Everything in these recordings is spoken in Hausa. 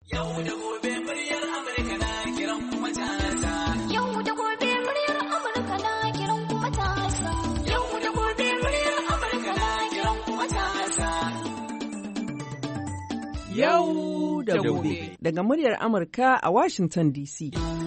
Yau da gobe muryar Amurka na kiran kuma matasa. Yau da gobe muryar Amurka na kiran kuma matasa. Yau da gobe muryar Amurka na kiran kuma matasa. Yau da gobe. Daga muryar Amurka a Washington DC.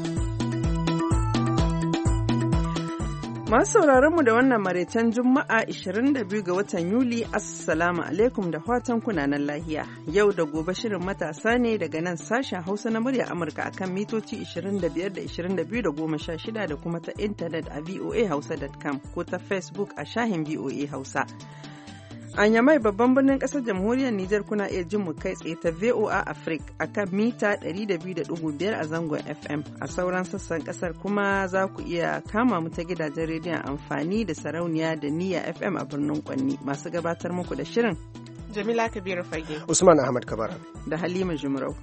Masu sauraronmu da wannan maraicen Juma'a 22 ga watan Yuli, Assalamu alaikum da fatan kunanan lahiya. Yau da gobe shirin matasa ne daga nan sashen Hausa na murya Amurka akan mitoci 25 da 22 da 16 da kuma ta intanet a voahausa.com ko ta Facebook a shahin VOA Hausa. A Yamai babban birnin ƙasar jamhuriyar Nijar kuna iya jin mu kai tsaye ta VOA Africa a kan mita 102.5 a zangon FM. A sauran sassan ƙasar kuma za ku iya kama mu ta gidajen rediyon amfani da sarauniya da niyya FM a birnin Kwanni. Masu gabatar muku da shirin Jamila Kabiru Fage, Usman Ahmad Kabara da Halima Jumrau.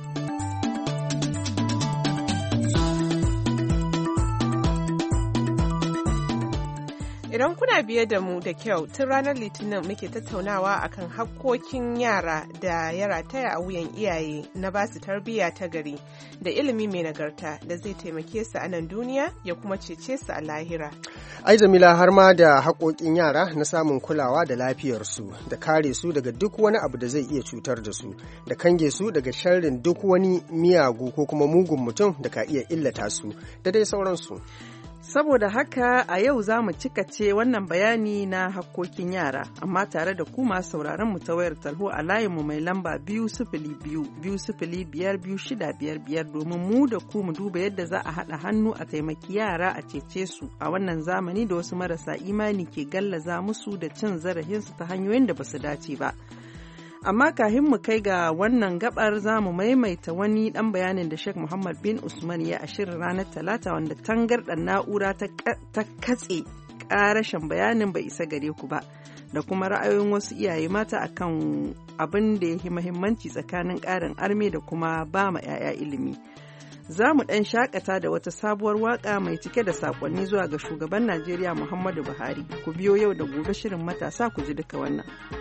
Idan kuna biye da mu da kyau tun ranar Litinin muke tattaunawa akan hakkokin yara da ya rataya a wuyan iyaye na ba su tarbiyya ta gari da ilimi mai nagarta da zai taimake su a nan duniya ya kuma cece su a lahira. Ai Jamila har ma da haƙoƙin yara na samun kulawa da lafiyarsu da kare su daga duk wani abu da zai iya cutar da su da kange su daga sharrin duk wani miyagu ko kuma mugun mutum da ka iya illata su da dai sauransu. Saboda haka a yau za mu cikace wannan bayani na hakkokin yara, amma tare da ku masu sauraron mu ta wayar tarho a layinmu mai lamba 202-205-2655 domin mu da ku mu duba yadda za a haɗa hannu a taimaki yara a cece su a wannan zamani da wasu marasa imani ke gallaza musu da cin zarafinsu ta hanyoyin da ba su dace ba. Amma kahin mu kai ga wannan gabar za mu maimaita wani dan bayanin da Sheikh Muhammad bin Usman ya a shirin ranar Talata wanda tangarɗar na'ura ta katse ƙarashin bayanin bai isa gare ku ba da kuma ra'ayoyin wasu iyaye mata akan abin da ya yi muhimmanci tsakanin ƙarin arme da kuma ba ma 'ya'ya ilimi. Za mu ɗan shakata da wata sabuwar waƙa mai cike da saƙonni zuwa ga shugaban Najeriya Muhammadu Buhari. Ku biyo yau da gobe shirin matasa ku ji duka wannan.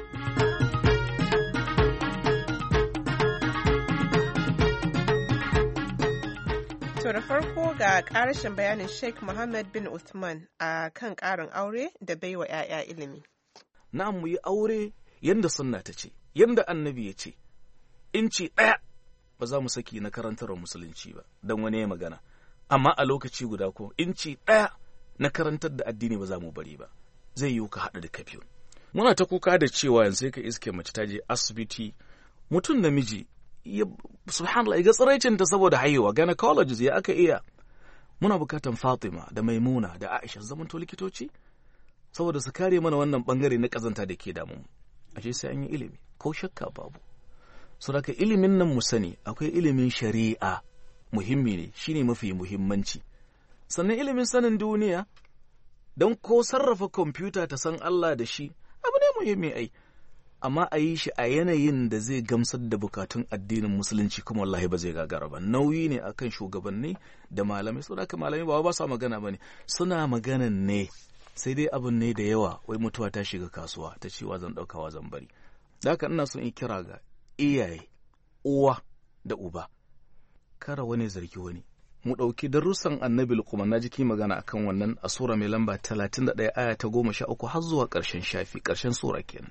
To da farko ga ƙarashin bayanin Sheikh Muhammad bin Uthman a kan ƙarin aure da baiwa 'ya'ya ilimi. Na mu yi aure yanda sunna ta ce, yanda annabi ya ce, inci ɗaya ba za mu saki na karantar musulunci ba, don wani ya magana. Amma a lokaci guda ko inci ɗaya na karantar da addini ba za mu bari ba, zai yiwu ka haɗa da kafiyon. Muna ta kuka da cewa yanzu sai ka iske mace ta je asibiti, mutum namiji subhanallah ga tsiraicinta saboda haihuwa gynecologist ya aka iya. Muna bukatan Fatima da Maimuna da Aisha zamanto likitoci saboda su kare mana wannan bangare na kazanta da ke damu. Ashe sai an yi ilimi ko shakka babu. Saboda ilimin nan mu sani akwai ilimin shari'a muhimmi ne, shine mafi muhimmanci. Sannan ilimin sanin duniya don ko sarrafa kwamfuta ta san Allah da shi abu ne muhimmi ai. Amma a yi shi a yanayin da zai gamsar da bukatun addinin musulunci kuma wallahi ba zai gagara ba. Nauyi ne akan shugabanni da malamai. Saboda haka malamai ba sa magana bane, suna maganan ne sai dai abin ne da yawa. Wai mutuwa ta shiga kasuwa ta cewa zan daukawa zan bari. Da haka ina son in kira ga iyaye, uwa da uba, kara wani zargi wani. Mu ɗauki darussan annabi Luqman, na jiki magana akan wannan a sura mai lamba 31 aya ta 13 har zuwa ƙarshen shafi, ƙarshen sura kenan.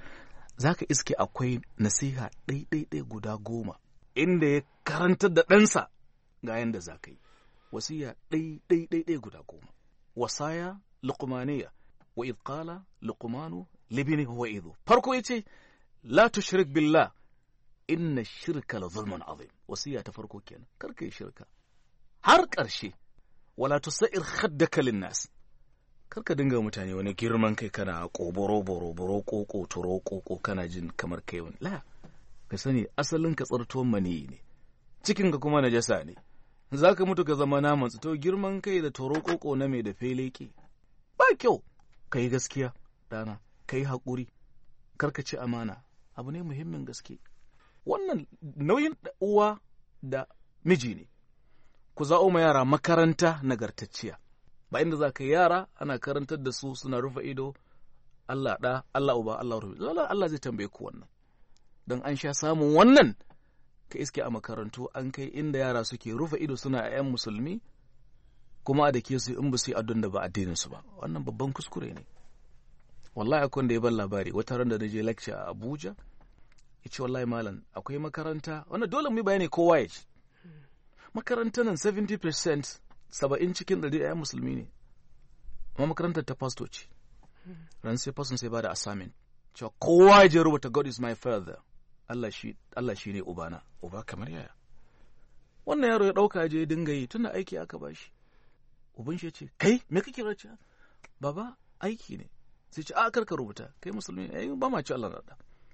Za ka iske akwai nasiha ɗaiɗaiɗai guda 10 inda ya karantar da ɗansa ga yanda za ka yi. Wasiya ɗaiɗaiɗai guda 10. Wasaya luqmaniya wa idh qala luqmanu libnihi wa idhu. Farko yace la tushrik billah inna shirka la zulmun azim. Wasiya ta farko kenan, kar ka yi shirka. Har ƙarshe wala tusair khaddaka linnas. Kar ka dinga mutane wani girman kai kana ƙoboro boro ƙoƙo turo ƙoƙo kana jin kamar kai wani. La, ka sani asalin ka tsartuwan maniyi ne, cikin ka kuma najasa ne. Za ka mutu ka zama naman to girman kai da turo ƙoƙo na mai da feleke ba kyau. Ka yi gaskiya dana, ka yi haƙuri, kar ka ci amana, abu ne muhimmin gaske. Wannan nauyin uwa da miji ne. Ku za'o ma yara makaranta nagartacciya. Ba inda za ka yara ana karantar da su suna rufe ido, Allah ɗa, Allah uba, Allah rufe. Allah zai tambaye ku wannan. Don an sha samun wannan ka iske a makarantu an kai inda yara suke rufe ido suna a 'yan musulmi kuma da ke su in ba su yi adon da ba addinin su ba. Wannan babban kuskure ne. Wallahi akwai da ya ban labari wata ran da na je lecture a Abuja, ya ce wallahi malam akwai makaranta wannan dole mu yi bayani kowa ya ci. Makarantar nan 70% 70 cikin 100 'yan musulmi ne. Amma makarantar ta pastoci. Ran sai pastor sai ba da assignment cewa kowa ya je rubuta God is my father. Allah shi ne ubana. Uba kamar yaya? Wannan yaro ya dauka je dinga yi tunda aiki aka bashi. Uban shi ya ce, "Kai, me kake race?" "Baba, aiki ne." Sai ce, "A karka rubuta, kai musulmi ne, ba ma ci Allah na da."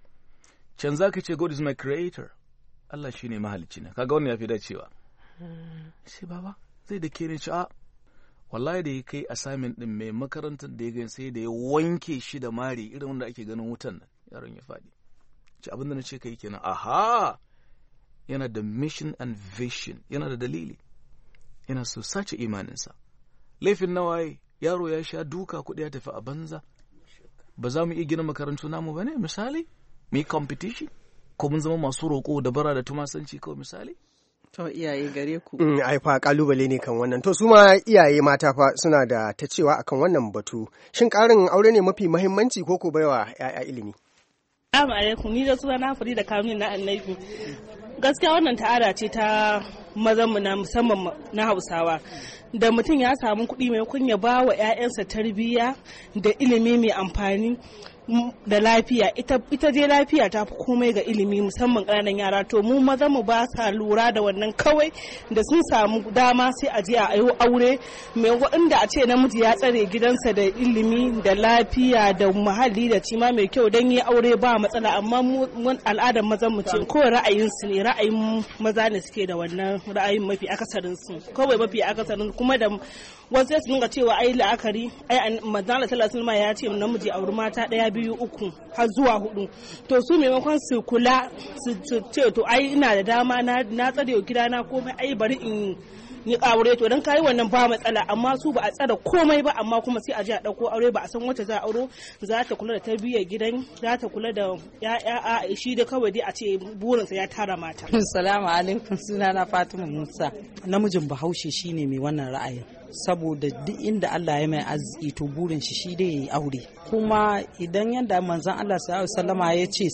Can zaka ce God is my creator. Allah shi ne mahalicci ne. Kaga wannan yafi dacewa. Sai baba, zai da ke ne ci a wallahi da ya kai assignment din mai makarantar da ya gani sai da ya wanke shi da mari irin wanda ake ganin wutan nan yaron ya faɗi. Ce abinda na ce kai kenan. Aha, yana da mission and vision, yana da dalili, yana so sace imaninsa. Laifin nawaye yaro ya sha duka kuɗi ya tafi a banza. Ba za mu iya gina makarantu namu ba ne misali mu yi competition ko mun zama masu roƙo da bara da tumasanci kawai misali. To iyaye gare ku. Ai fa kalubale ne kan wannan. To su ma iyaye mata fa suna da ta cewa akan wannan batu. Shin ƙarin aure ne mafi muhimmanci ko ko baiwa 'ya'ya ilimi? Assalamu alaikum, ni da suna na Farida Kamin na Annabi. Gaskiya wannan ta'ada ce ta mazanmu na musamman na Hausawa. Da mutum ya samu kuɗi maimakon ya ba wa 'ya'yansa tarbiyya da ilimi mai amfani da lafiya, ita dai lafiya ta fi komai ga ilimi musamman ƙananan yara. To mu maza mu ba sa lura da wannan, kawai da sun samu dama sai a je a yi aure mai waɗanda a ce namiji ya tsare gidansa da ilimi da lafiya da muhalli da cima mai kyau don yi aure ba matsala. Amma mu al'adar mazan mu ce kawai ra'ayinsu ne, ra'ayin maza ne suke da wannan ra'ayin mafi akasarin su, kawai mafi akasarin kuma da wasu sai su dinga cewa ai la'akari ai manzala sallallahu alaihi ya ce namiji auri mata 1 2 3 har zuwa 4. To su maimakon su kula su ce to ai ina da dama na tsare gidana komai ai bari in yi aure. To dan kai wannan ba matsala, amma su ba a tsara komai ba, amma kuma sai a je a dauko aure ba a san wacce za a auro za ta kula da tarbiyyar gidan, za ta kula da ya'ya shi da kawai dai a ce burinsa ya tara mata. Assalamu alaikum, sunana Fatima Musa. Namijin Bahaushe shine mai wannan ra'ayin, saboda duk inda Allah ya mai arziki to burin shi dai yayi aure. Kuma idan yanda manzon Allah sallallahu alaihi wasallama ya ce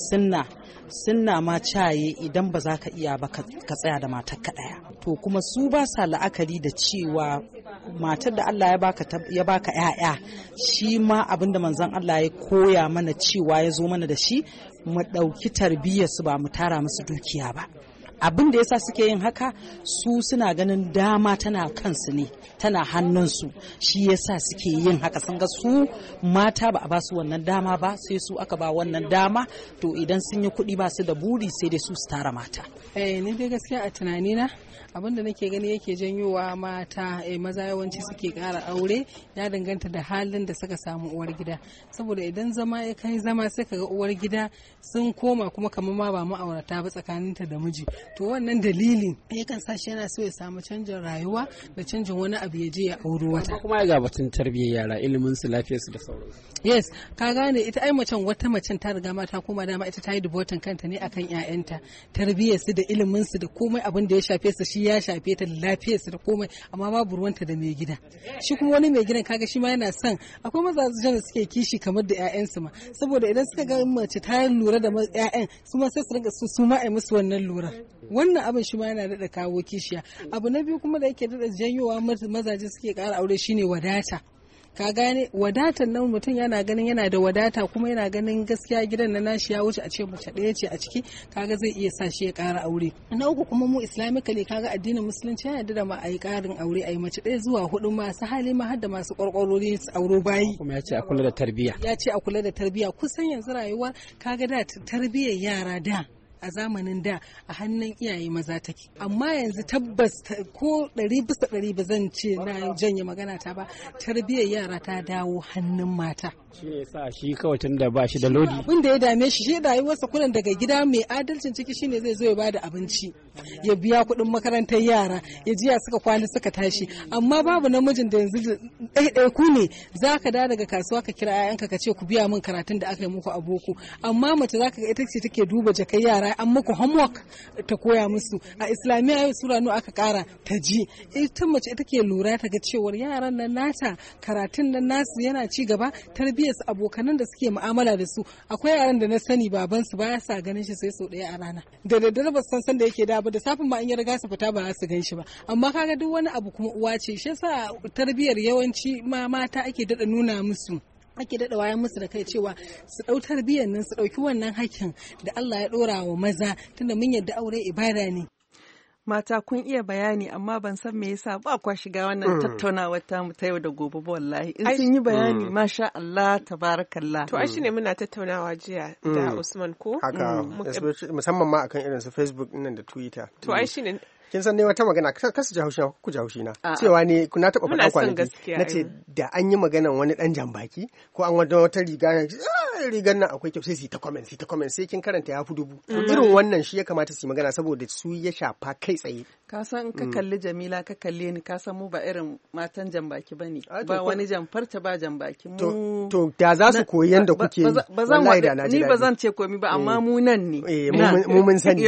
sunna ma caye idan ba za ka iya ba ka tsaya da matar ka daya. To kuma su ba sa la'akari da cewa matar da Allah ya baka ƴaƴa, shi ma abinda manzon Allah ya koya mana cewa ya zo mana da shi, mu ɗauki tarbiyyar su ba mu tara musu dukiya ba. Abin da yasa suke yin haka, su suna ganin dama tana kansu ne, tana hannunsu, shi yasa suke yin haka. Sun ga su mata ba a ba su wannan dama ba, sai su aka ba wannan dama. To idan sun yi kuɗi ba su da buri sai dai su tara mata. Ni dai gaskiya a tunanina abin da nake gani yake janyowa mata maza yawanci suke ƙara aure ya danganta da halin da suka samu uwar gida. Saboda idan zama ya kai zama sai kaga uwar gida sun koma kuma kamar ma ba ma'aurata ba tsakaninta da miji. To wannan dalilin yakan sa shi yana so ya samu canjin rayuwa da canjin wani abu ya je ya auri wata. Kuma ga batun tarbiyyar yara, ilimin su, lafiyar su da sauransu. Yes, ka gane ita ai wata macen ta riga ma ta koma dama ita ta yi dubotin kanta ne akan ƴaƴanta, tarbiyyar su da ilimin su da komai abin da ya shafe su shi ya shafe ta da lafiyar su da komai, amma babu ruwanta da mai gida. Shi kuma wani mai gidan kaga shi ma yana son, akwai mazajen da suke kishi kamar da ƴaƴansu ma, saboda idan suka ga mace ta lura da ƴaƴan su ma sai su rinka su ma ai musu wannan lura. Wannan abin shi ma yana daɗa kawo kishiya. Abu na biyu kuma da yake daɗa janyowa mazaje suke ƙara aure shine wadata. Ka gane wadatar nan mutum yana ganin yana da wadata kuma yana ganin gaskiya gidan na nashi ya wuce a ce mace ɗaya ce a ciki, kaga zai iya sa shi ya ƙara aure. Na uku kuma mu islamically kaga addinin musulunci ya yarda da ma a yi ƙarin aure, a yi mace ɗaya zuwa 4 masu hali ma har da masu ƙwarƙwarori su auro bayi. Kuma ya ce a kula da tarbiyya. Ya ce a kula da tarbiyya. Kusan yanzu rayuwar kaga da tarbiyyar yara da a zamanin da a hannun iyaye maza take, amma yanzu tabbas ko 100% ba zan ce na janye magana ta ba, tarbiyyar yara ta dawo hannun mata. Shi ne sa shi kawai tun da ba shi da lodi. Abin da ya dame shi rayuwarsa kullum daga gida mai adalcin ciki shine zai zo ya bada abinci. ya biya kuɗin makarantar yara ya jiya suka kwana suka tashi. Amma babu namijin da yanzu ɗaiɗaiku ne za ka da daga kasuwa ka kira 'ya'yanka ka ce ku biya min karatun da aka yi muku a boko. Amma mace za ka ga ita ce take duba jakai yara an muku homework ta koya musu. A islamiyya yau sura nawa aka kara ta ji. Ita mace ita ke lura ta ga cewar yaran nan nata karatun nan nasu yana ci gaba, tarbiyyar su, abokanan da suke mu'amala da su. Akwai yaran da na sani baban su baya sa ganin shi sai sau ɗaya a rana. Da daddare ba san san da yake da ba, da safin ma in ya riga su fita ba za su gan shi ba. Amma kaga duk wani abu kuma uwa ce, shi yasa tarbiyyar yawanci ma mata ake dada nuna musu, ake daɗa wayan musu da kai cewa su ɗau tarbiyyar nan, su ɗauki wannan hakkin da Allah ya ɗora wa maza, tunda mun yadda aure ibada ne. Mata kun iya bayani, amma ban san me yasa ba kwa shiga wannan tattaunawar tamu ta yau da gobe ba wallahi. In sun yi bayani masha Allah tabarakallah. To ai shine muna tattaunawa jiya da Usman ko? Haka musamman ma akan irin su Facebook nan da Twitter. To ai shine kin san ne wata magana kasu jahaushi ku jahaushi na cewa ne na taɓa faɗa kwanaki na ce da an yi maganan wani ɗan jambaki ko an wata riga rigar nan akwai kyau sai su ta comment sai kin karanta ya fi 1000. Irin wannan shi ya kamata su yi magana saboda su ya shafa kai tsaye. Ka san ka kalli Jamila ka kalle ni ka san mu ba irin matan jambaki bane, ba wani jamfarta ba jambaki mu. To da za su koyi yanda kuke wallahi da na ji daɗi. Ni ba zan ce komai ba amma mu nan ne. Mu mun sani.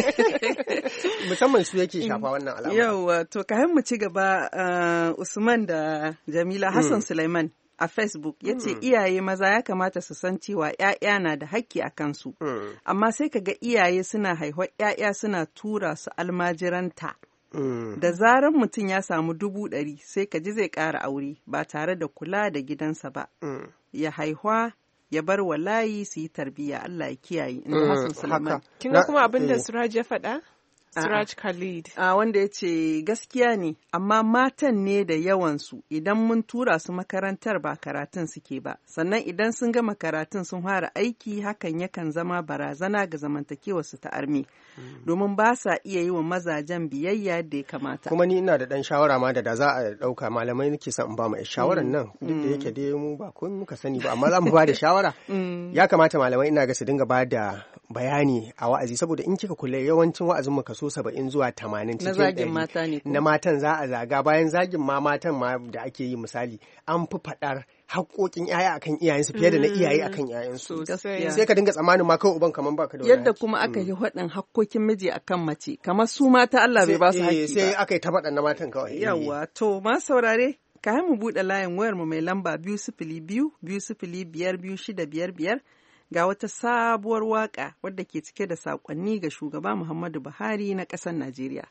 Musamman su yake shafa wannan al'amari. Yauwa to kayan mu ci gaba Usman da Jamila, Hassan Sulaiman a Facebook ya ce iyaye maza ya kamata su san cewa 'ya'ya na da haƙƙi a kansu, amma sai ka ga iyaye suna haihuwar 'ya'ya suna tura su almajiranta. Da zaran mutum ya samu 100,000 sai ka ji zai ƙara aure ba tare da kula da gidansa ba. Ya haihuwa ya bar wa layi su yi tarbiyya, Allah ya kiyaye. Hassan Sulaiman. Kin ga kuma abin da Suraj ya faɗa? Suraj Khalid. Wanda ya ce gaskiya ne, amma matan ne da yawansu idan mun tura su makarantar ba karatun suke ba. Sannan idan sun gama karatun sun fara aiki, hakan yakan zama barazana ga zamantakewarsu ta armi. Domin ba sa iya yi wa mazajen biyayya da ya kamata. Kuma ni ina da ɗan shawara ma da za a ɗauka, malamai nake son in ba mu shawaran nan, duk da yake dai mu ba komai muka sani ba, amma za mu ba da shawara. Ya kamata malamai ina ga su dinga ba da bayani a wa'azi, saboda in kika kula yawancin wa'azin mu kaso 70 zuwa 80 cikin 100 na zagin mata ne, na matan za a zaga, bayan zagin ma matan ma da ake yi misali an fi faɗar haƙoƙin yaya akan iyayensu fiye da na iyaye akan yayansu. Sai ka dinga tsammanin ma kawai uban kaman baka da wani yadda kuma aka yi faɗin haƙoƙin miji akan mace, kamar su mata Allah bai ba su haƙƙi ba. Sai aka yi ta faɗan na matan kawai. Yawwa to ma saurare ka mu buɗe layin wayar mu mai lamba 202-205-2655 ga wata sabuwar waka wadda ke cike da saƙonni ga shugaba Muhammadu Buhari na ƙasar Najeriya.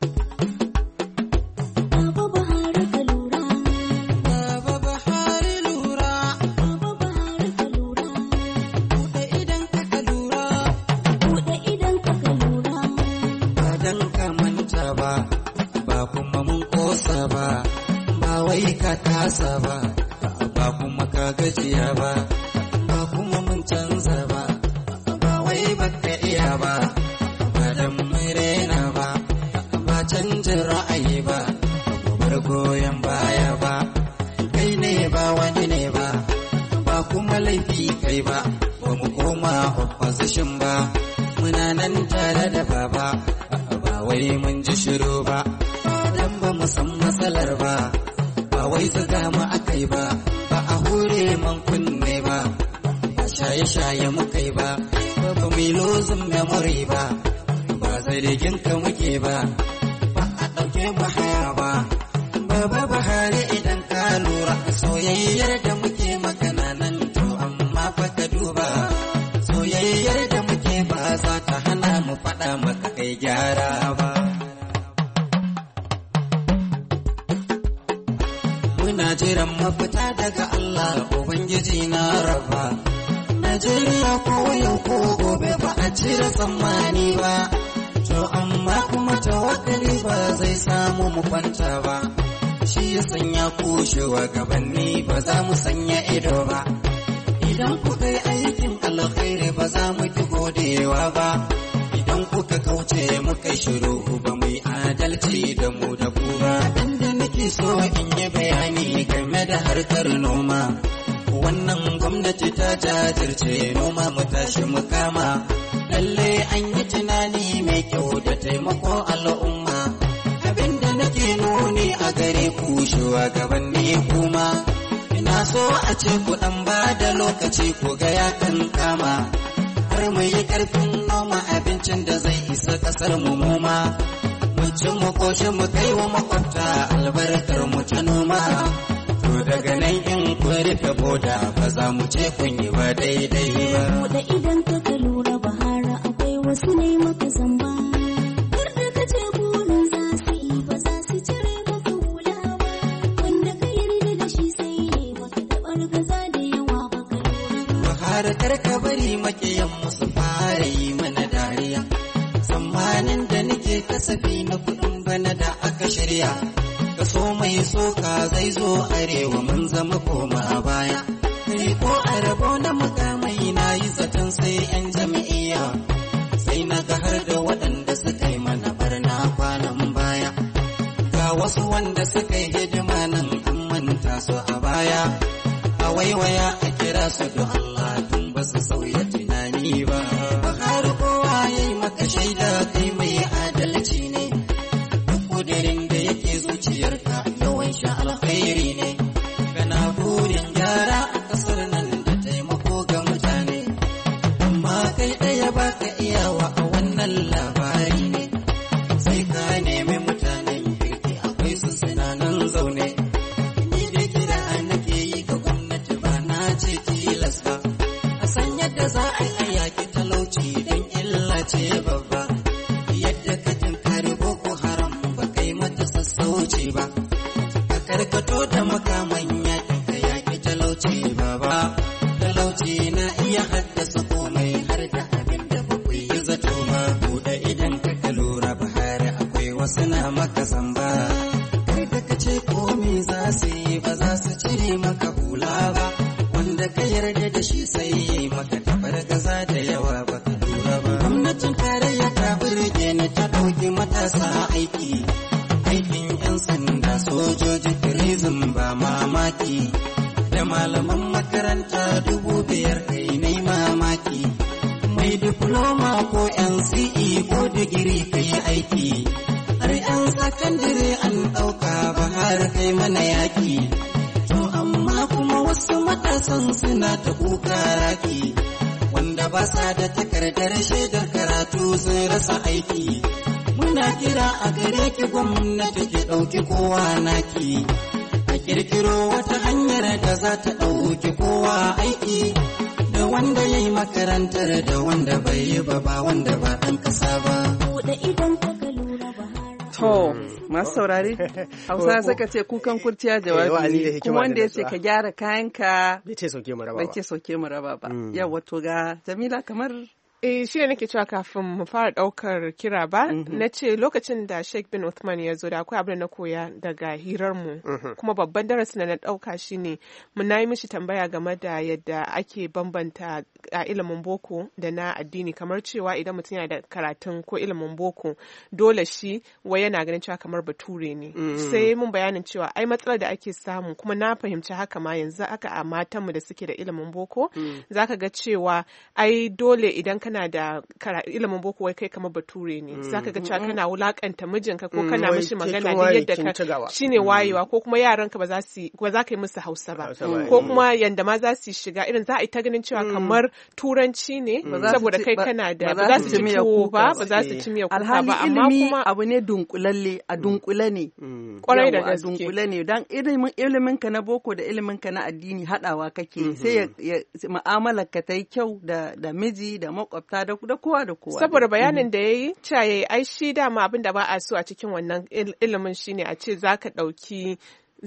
Ka kasa ba, ba kuma ka gajiya ba, ba kuma mun canza ba, ba wai baka iya ba, ba dan mai raina ba, ba canjin ra'ayi ba, bar goyon baya ba, kai ne ba wani ne ba, ba kuma laifi kai ba, ba mu koma opposition ba, muna nan tare da baba, ba wai mun ji shiru ba, dan ba mu san matsalar ba. Wai zaga mu akai ba, ba a hure man kunne ba, ba shaye-shaye mukai ba, ba mai lozin memory ba, ba zargin ka muke ba, ba a ɗauke mu haya ba, baba Buhari idan ka lura soyayyar da muke magana nan to amma fa ka duba, soyayyar da muke ba za ta hana mu faɗa maka kai gyara ba. Muna jiran mafita daga Allah Ubangiji na raba. Najeriya ko yau ko gobe ba a cire tsammani ba, to amma kuma tawakkali ba zai samu mu kwanta ba. Shi ya sanya kushewa gabanni ba za mu sanya ido ba. Idan kuka yi aikin alkhairi ba za mu ki godewa ba. Idan kuka kauce muka shiru ba mu yi adalci da mu da ku ba. So in yi bayani game da harkar noma, wannan gwamnati ta jajirce noma mu tashi mu kama, lalle an yi tunani mai kyau da taimako ku shugabanni kuma ina so a ce ku dan ba da lokaci ku ga ya kan kama har mu yi karfin noma abincin da zai isa kasar mu ma mu ci mu koshi mu kai wa makwabta albarkar mu ta noma to daga nan in ku rufe boda ba za mu ce kun yi ba daidai ba da idan ka lura bahara akwai wasu ne maka zamba har da ka ce burin za su yi ba za su cire maka hula ba wanda ka yarda da shi sai ne maka tabar gaza da yawa baka lura bahara kar ka bari makiyan musu fara yi mana dariya tsammanin da nake kasafi na kudin bana da aka shirya kaso mai soka zai zo arewa mun zama koma a baya kai ko a rabo na makamai na yi zaton sai yan jami'iyya sai na ga har da waɗanda suka yi mana barna kwanan baya ga wasu wanda suka yi hidima nan an manta su a baya a waiwaya a kira su da Allah tun ba su sauya tunani ba har kowa yayi maka shaida kai mai adalci ne duk kudirin da yake zuciyarka yawan sha alkhairi ne kana burin gyara a kasar nan da taimako ga mutane amma kai ɗaya baka iyawa a wannan labari ne sai ka nemi mutanen kirki akwai su suna nan zaune ni da kira nake yi ga gwamnati ba na ce tilas ba a san yadda za a yi yaki talauci don illa ce babba yadda ka tinkari boko haram ba kai mata sassauci ba ka karkato da makaman yaki ka yaki talauci baba talauci na iya haddasa komai har da abin da ba ku yi zato ba buɗe idan ka lura bahari akwai wasu na maka zamba kai da ka ce komai za su yi ba za su cire maka hula ba wanda ka yarda da shi sai yi maka tabar gaza da yawa ba ka lura ba gwamnatin tarayya ta burge ni ta ɗauki matasa aiki aikin 'yan sanda sojoji turizm ba mamaki da malaman makaranta 5,000 kai nai mamaki mai diploma ko NCE ko digiri kai aiki har 'yan sakandire an ɗauka ba har kai mana yaki to amma kuma wasu matasan suna ta kuka raki wanda ba sa da takardar shaidar karatu sun rasa aiki muna kira a gare ki gwamnati ki ɗauki kowa naki a kirkiro wata hanyar da za ta ɗauki kowa aiki da wanda ya yi makarantar da wanda bai yi ba wanda ba ɗan ƙasa ba. To, masu saurari, Hausa suka ce kukan kurciya jawabi ne, kuma wanda ya ce ka gyara kayanka bai ce sauke mu raba ba. Yawa to ga Jamila kamar shi ne nake cewa kafin mu fara daukar kira ba na ce lokacin da Sheikh bin Uthman ya zo da akwai abin da na koya daga hirarmu kuma babban darasin da na dauka shine na yi mishi tambaya game da yadda ake bambanta a ilimin boko da na addini kamar cewa idan mutum yana da karatun ko ilimin boko dole shi wai yana ganin cewa kamar bature ne sai mun bayanin cewa ai matsalar da ake samu kuma na fahimci haka ma yanzu haka a matanmu da suke da ilimin boko zaka ga cewa ai dole idan kana da ilimin boko wai kai kamar bature ne zaka ga cewa kana wulakanta mijinka ko kana mishi magana da yadda ka shine wayewa ko kuma yaranka ba za ka yi musu Hausa ba ko kuma yanda ma za su shiga irin za a yi ta ganin cewa kamar turanci ne saboda kai kana da ba za su ci tuwo ba ba za su ci miya kuka ba amma kuma abu ne dunkulalle a dunkule ne kwarai da gaske dunkule ne dan ilimin ka na boko da ilimin ka na addini hadawa kake sai mu'amalar ka ta yi kyau da miji da makwabta da kowa da kowa saboda bayanin da yayi cewa yayi ai shi dama abin da ba a so a cikin wannan ilimin shine a ce zaka ɗauki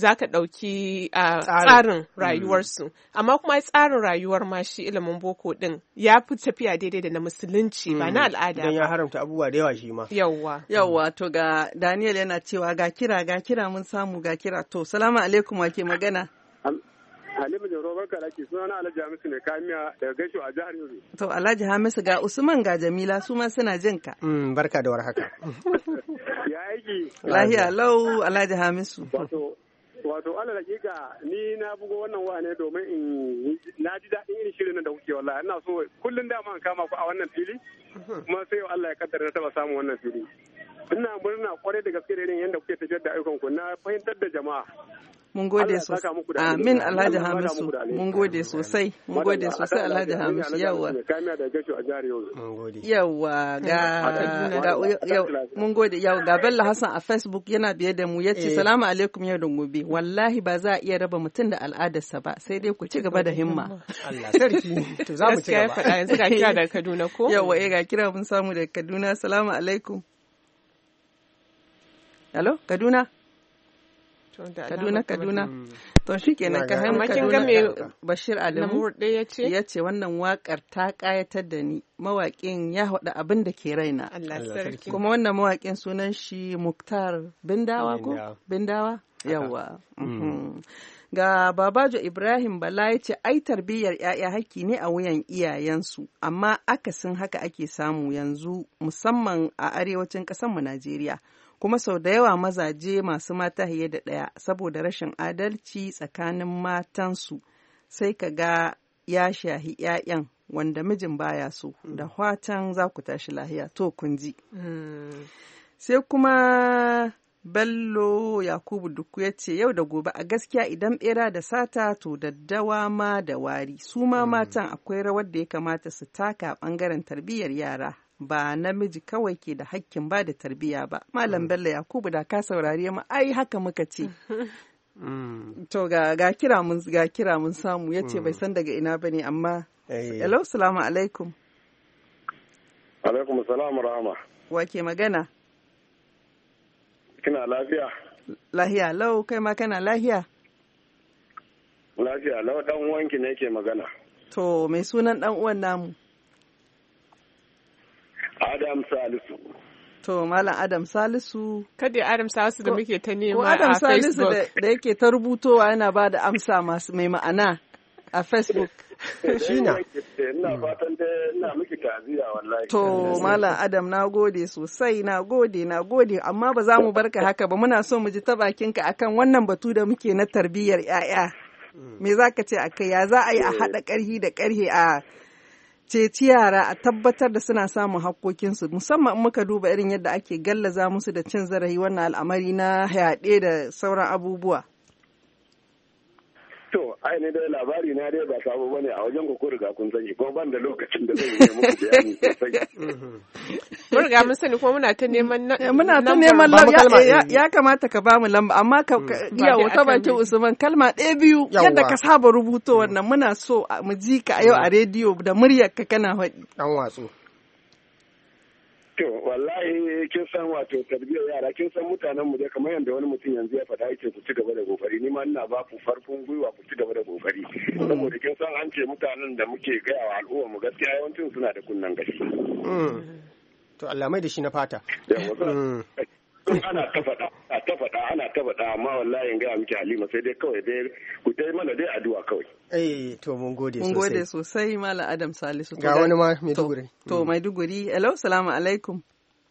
tsarin rayuwarsu amma kuma tsarin rayuwar ma shi ilimin boko din ya fi tafiya daidai da na musulunci ba na al'ada ba ya haramta abubuwa da yawa shi ma yawwa to ga Daniel yana cewa ga kira mun samu ga kira to salamu alaikum wake magana Halima Jauro barka da ke sunana Alhaji Hamisu ne kamiya daga Gaisho a jihar Yobe. To Alhaji Hamisu ga Usman ga Jamila su ma suna jin ka. Barka da warhaka. Ya aiki. Lahiya lau Alhaji Hamisu. Wato ala dakika ni na bugo wannan wa ne domin na ji daɗin irin shirin nan da kuke wallahi ina so kullun dama an kama ku a wannan fili kuma sai Allah ya kaddara na taba samu wannan fili. ina murna kwarai da gaske da irin yadda kuke tafiyar da ayyukan ku na fahimtar da jama'a. Mun gode sosai. Amin Alhaji Hamisu. Mun gode sosai. Mun gode sosai Alhaji Hamisu. Yawwa. Yawwa mun gode yau ga Bello Hassan a Facebook yana biye da mu yace salamu alaikum yau da gobe. Wallahi ba za a iya raba mutum da al'adarsa ba sai dai ku ci gaba da himma. Allah sarki. To za mu ci gaba. Yanzu ga kira daga Kaduna ko? Yawwa ga kira mun samu daga Kaduna. Salamu alaikum. Hello Kaduna. Kaduna. To shi kenan ka haimu Kaduna. Bashir Adamu ya ce wannan wakar ta kayatar da ni. Mawaƙin ya haɗa abin da ke raina. Kuma wannan mawaƙin sunan shi Muktar Bindawa ko? Bindawa? Yawa. Ga Babajo Ibrahim Bala ya ce ai tarbiyyar 'ya'ya haƙƙi ne a wuyan iyayensu, amma akasin haka ake samu yanzu musamman a arewacin ƙasarmu Najeriya. Kuma sau da yawa mazaje masu mata fiye da ɗaya saboda rashin adalci tsakanin matansu sai ka ga ya shahi 'ya'yan wanda mijin baya so da fatan za ku tashi lahiya to kun ji. Sai kuma Bello Yakubu Dukku ya ce yau da gobe a gaskiya idan bera da sata to daddawa ma da wari su ma matan akwai rawar da ya kamata su taka ɓangaren tarbiyyar yara. Ba namiji kawai ke da hakkin ba da tarbiyya ba. Malam Bello Yakubu da ka saurari mu ai haka muka ce. To ga kira mun samu yace bai san daga ina bane amma hello salamu alaikum. Alaikum salam rahama. Wa ke magana? Kina lafiya? Lahiya lau kai ma kana lahiya? Lafiya lau dan uwanki ne ke magana. To mai sunan dan uwan namu? Adam Salisu. To Malam Adam Salisu. Kada Adam Salisu da muke ta nema Adam a Facebook. Salisu da yake ta rubutowa yana ba da amsa masu mai ma'ana a Facebook. Shi na. Ina fatan da ina miki ta'aziyya wallahi. To Malam Adam na gode sosai na gode amma ba za mu barka haka ba muna so mu ji ta bakinka akan wannan batu da muke na tarbiyyar 'ya'ya. Me za ka ce akai ya za a yi a haɗa ƙarhi da ƙarhe a ceci yara a tabbatar da suna samun hakkokinsu musamman in muka duba irin yadda ake gallaza musu da cin zarafi wannan al'amari na yaɗe da sauran abubuwa. To, ne dai labari na dai ba sabo bane a wajen ku riga kun sani kuma ban da lokacin da zan yi muku bayani sosai. Mun riga mun sani kuma muna ta neman ya kamata ka ba mu lamba amma ka iya wata bakin Usman kalma ɗaya biyu yadda ka saba rubuto wannan muna so mu ji ka yau a rediyo da muryar ka kana faɗi. Dan watsu. To wallahi kin san wato tarbiyyar yara kin san mutanen mu dai kamar yadda wani mutum yanzu ya faɗa yake ku ci gaba da kokari ni ma ina ba ku farkon gwiwa ku ci gaba da kokari saboda kin san an ce mutanen da muke gaya wa al'umma mu gaskiya yawancin suna da kunnan gashi. To Allah mai da shi na fata. Ana ta faɗa amma wallahi in gaya miki Halima sai dai kawai dai ku dai mana dai addu'a kawai. To mun gode sosai. Mun gode sosai Malam Adam Salisu. Ga wani ma Maiduguri. To Maiduguri. Hello, salamu alaikum.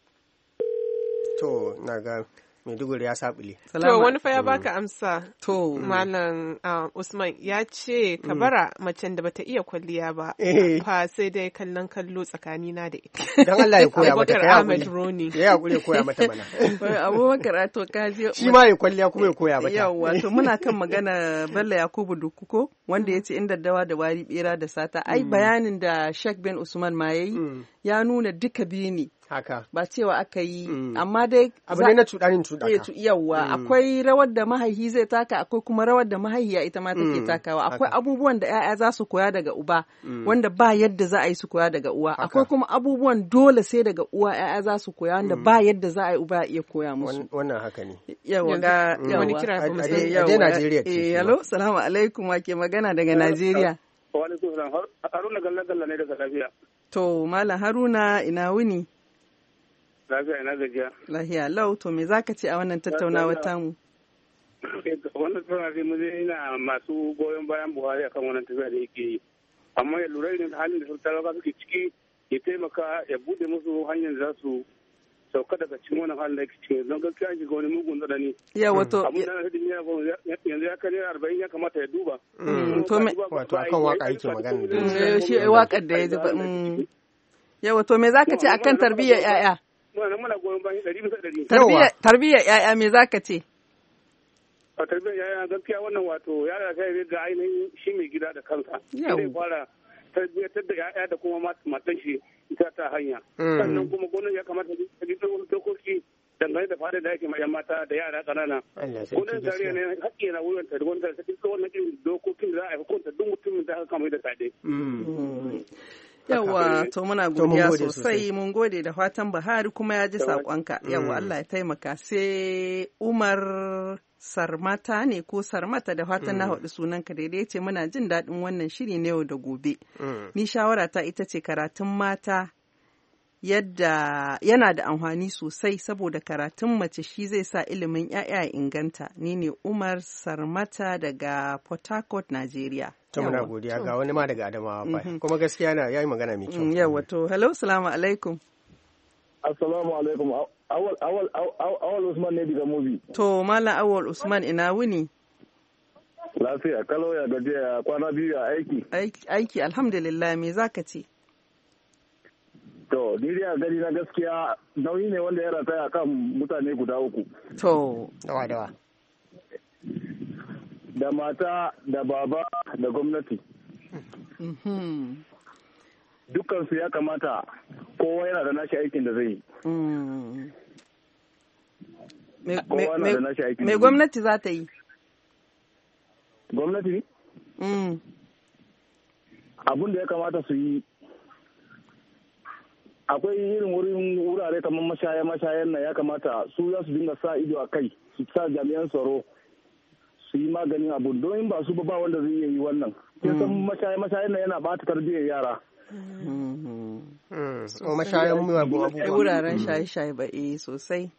To na ga Maiduguri ya sabule. To wani fa ya baka amsa. To Malam Usman ya ce ka bara macen da bata iya kwalliya ba. Fa sai dai kallon kallo tsakanina da ita. Dan Allah ya koya mata kai Ahmed Roni. Ya hakuri koya mata mana. Abubakar to kaje. Shi ma ya kwalliya kuma ya koya mata. Yawwa to muna kan magana Bello Yakubu Dukkuko wanda ya ce in daddawa da wari bera da sata. Ai bayanin da Sheikh Ben Usman ma yayi ya nuna duka biyu ne. Haka. Ba cewa aka yi, amma dai... Abu ne na cuɗanin cuɗaka. Yawwa, akwai rawar da mahaihi zai taka, akwai kuma rawar da mahaihiya ita ma take takawa. Akwai abubuwan da 'ya'ya za su koya daga uba, wanda ba yadda za a yi su koya daga uwa. Akwai kuma abubuwan dole sai daga uwa 'ya'ya za su koya, wanda ba yadda za a yi uba iya koya musu. Wannan haka ne. Yawwa ga... Wani kira kuma sai yawwa. Najeriya ce. Hello, salamu alaikum, wake magana daga Najeriya. Wa alaikum salam. Haruna Galla ne daga lafiya. To, Malam Haruna ina wuni? Lafiya ina gajiya. Lafiya lau, to me zaka ce a wannan tattaunawa tamu? Wannan tattaunawa mu zai ina masu goyon bayan Buhari akan wannan tafiya da yake yi. Amma ya lura irin halin da talaka suke ciki ya taimaka ya bude musu hanyar za su sauka daga cikin wannan halin da yake ciki don gaskiya shiga wani mugun tsanani. Ya wato. Abin da yanzu ya kai 40 ya kamata ya duba. To me wato akan waka yake magana. Shi wakar da ya ji. Yawa to me zaka ce akan tarbiyyar 'ya'ya? muna goyon bayan 100%. Tarbiyyar yaya me zaka ce? A tarbiyyar yaya gaskiya wannan wato yara kai ga ainihin shi mai gida da kansa. Zai fara tarbiyyatar da yaya da kuma matan shi ita ta hanya. Sannan kuma gwamnati ya kamata ta bi dokoki dangane da fada da yake mayan mata da yara ƙanana. Gwamnatin tarayya ne haƙƙi na wuyan ta da gwamnati ta fi wannan irin dokokin da za a hukunta duk mutumin da aka kama da fade. Yawwa to muna godiya sosai mun gode da fatan Buhari kuma ya ji saƙonka. Yawwa Allah ya taimaka. Sai Umar Sarmata ne ko Sarmata da fatan na haɗu sunanka daidai ce muna jin daɗin wannan shiri na yau da gobe. Ni shawara ta ita ce karatun mata yadda yana da amfani sosai saboda karatun mace shi zai sa ilimin ‘ya'ya inganta. Ni ne Umar Sarmata daga Port Harcourt, Najeriya. Ta muna godiya ga wani ma daga Adamawa fa. Kuma gaskiya ya yi magana mai kyau. Yawa to, hello, salamu alaikum. Assalamu alaikum. Awal Usman ne daga Mubi. To, Malam Awal Usman ina wuni? Lafiya, kalau ya gajiya kwana biyu ya aiki. Aiki, alhamdulillah, me za ka ce? To, ni dai a gani na gaskiya nauyi ne wanda ya rataya kan mutane guda uku. To, dawa. Da mata, da baba, da gwamnati. Dukansu ya kamata kowa yana da nashi aikin da zai yi. Me gwamnati za ta yi? Gwamnati? Abin da ya kamata su yi, akwai irin wurare kamar mashayan nan ya kamata su za su dinga sa ido a kai, su sa jami'an tsaro su yi maganin abu don ba su ba wanda zai iya yi wannan. Kin san mashayan nan yana bata tarbiyyar yara. Wuraren shaye-shaye ba sosai.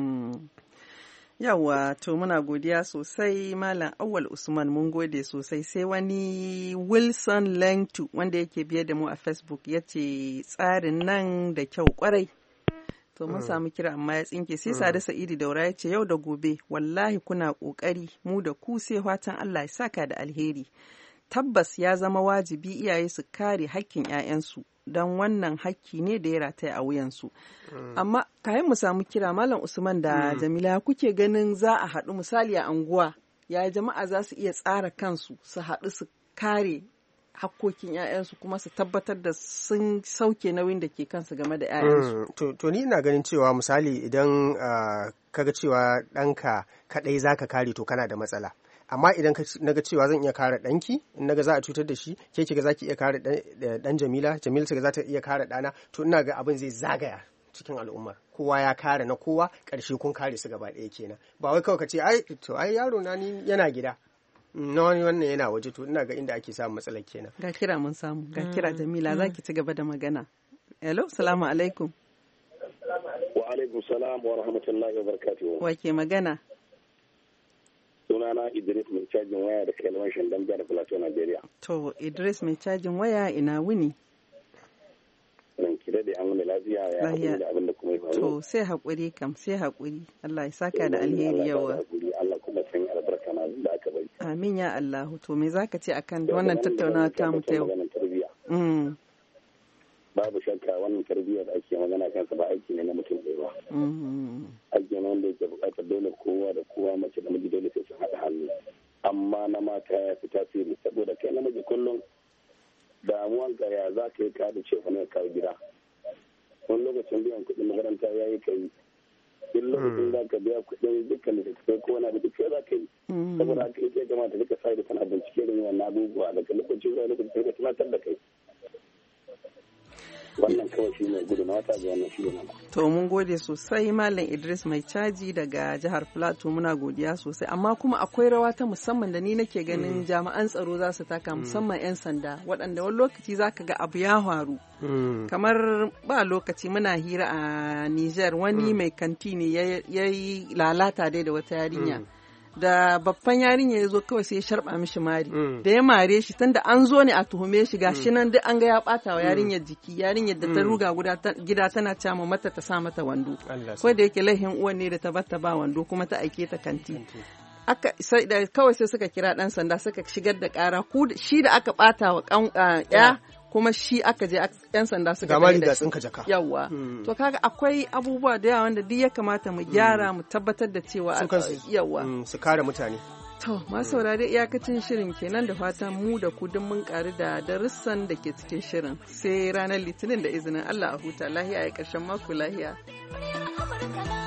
Yawwa to muna godiya sosai Malam Awal Usman mun gode sosai. Sai wani Wilson Lengtu wanda yake biye da mu a Facebook ya ce tsarin nan da kyau kwarai. To mun samu kira amma ya tsinke. Sai Sade Sa'idu Daura ya ce yau da gobe wallahi kuna kokari mu da ku sai fatan Allah ya saka da alheri. Tabbas ya zama wajibi iyaye su kare hakkin 'ya'yansu don wannan hakki ne da ya rataya a wuyansu. Amma kayan mu samu kira Malam Usman da Jamila kuke ganin za a haɗu misali a anguwa ya jama'a za su iya tsara kansu su haɗu su kare hakkokin 'ya'yansu kuma su tabbatar da sun sauke nauyin da ke kansu game da 'ya'yansu. To ni ina ganin cewa misali idan kaga cewa ɗanka kaɗai za ka kare to kana da matsala. Amma idan naga cewa zan iya kare ɗanki, in naga za a cutar da shi, ke kiga za ki iya kare ɗan Jamila, Jamila za ta iya kare ɗana, to ina ga abin zai zagaya cikin al'ummar. Kowa ya kare na kowa, ƙarshe kun kare su gaba ɗaya kenan. Ba wai kawai ka ce ai yaro na ni yana gida. Na wani wannan yana waje to ina ga inda ake samun matsalar kenan. Ga kira mun samu, ga kira Jamila za ki ci gaba da magana. Hello, salamu alaikum. Wa alaikum salam wa rahmatullahi wa barakatuhu. Wa ke magana? Sunana Idris mai cajin waya da kalmar Shandam jihar Plateau, Najeriya. To Idris mai cajin waya ina wuni? Nan kida da an wani lafiya ya haƙuri da abin da kuma ya faru. To sai haƙuri kam sai haƙuri. Allah ya saka da alheri yawa. Allah kuma san albarka na da aka bari. Amin ya Allah. To me zaka ce akan wannan tattaunawa ta mu ta yau? Babu shakka wannan tarbiyya da ake magana kansa ba aiki ne na mutum ɗaya ba. Aiki ne wanda yake buƙatar dole kowa da kowa mace da miji dole sai su haɗa hannu. Amma na mata ya fi tasiri saboda kai namiji kullum damuwan ka ya za ka yi ka da ce wani ka gida. Wani lokacin biyan kuɗin makaranta ya yi kai. Duk lokacin za ka biya kuɗin dukkan da kai ko wani abu duk za ka yi. Saboda haka ya kamata duka sai da kana bincike da yawan abubuwa daga lokacin zuwa lokacin sai ka tunatar da kai. Wannan kawai shi ne gudu na wata wannan shi ne. To mun gode sosai Malam Idris mai caji daga jihar Plateau muna godiya sosai amma kuma akwai rawa ta musamman da ni nake ganin jami'an tsaro za su taka musamman 'yan sanda waɗanda wani lokaci za ka ga abu ya faru. Kamar ba lokaci muna hira a Niger wani mai kanti ne ya yi lalata dai da wata yarinya. Da babban yarinya ya zo kawai sai ya sharba mishi mari da ya mare shi tunda an zo ne a tuhume shi gashi nan duk an ga ya bata wa yarinyar jiki yarinyar da ta ruga gida tana cama mata ta sa mata wando ko da yake laihin uwan ne da ta batta ba wando kuma ta aike ta kanti kawai sai suka kira dan sanda suka shigar da kara shi da aka bata wa ya kuma shi aka je yan sanda suka ga riga tsinka jaka yawa to kaga akwai abubuwa da yawa wanda duk ya kamata mu gyara mu tabbatar da cewa yawa su kare mutane. To, masu saurari iyakacin shirin kenan da fatan mu da ku duk mun karu da darussan da ke cikin shirin. Sai ranar Litinin da izinin Allah a huta lahiya a ƙarshen mako lahiya.